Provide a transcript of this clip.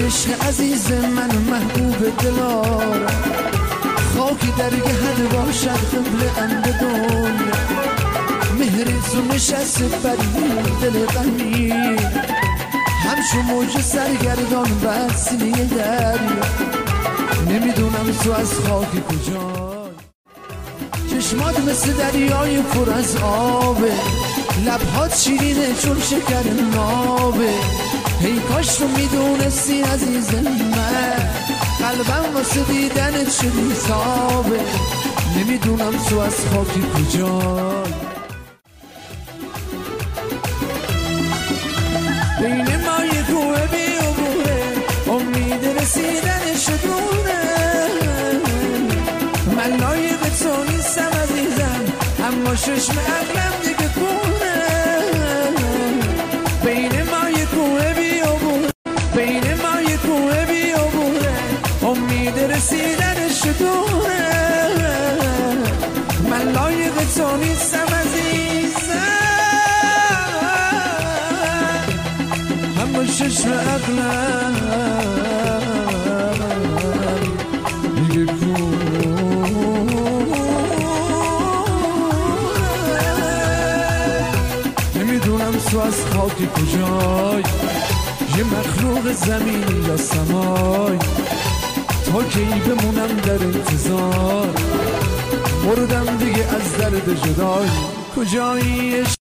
عشق عزیز من محبوب دلار، خاکی درگهد باشد قبل اند دنیا، مهر تو نشست بر دل غمی، همچون موج سرگردان بر سینه دریا. نمیدونم تو از خاک کجا، چشمات مثل دریای پر از آبه، لبهات شیرینه چون شکر نابه. ای کاش تو میدونستی عزیز من، قلبم واسه دیدنت شدی تابه. نمیدونم تو از خاکی کجای، بین ما یه کوه بیابونه، امید رسیدنش دونه. من لایق تو نیستم عزیزم، اما چشم عقلم دیگه کونه. بین ما یه کوه بیابونه، بین ما یه کوه بیابونه، امید رسیدنش دونه. من لایق تو نیستم عزیزم، اما چشم عقلم دیگه کونه. نمیدونم تو از خاکی کجای، یه مخلوق زمینی یا سمای، تا کی بمونم در انتظار، مردم دیگه از درد جدای. کجایی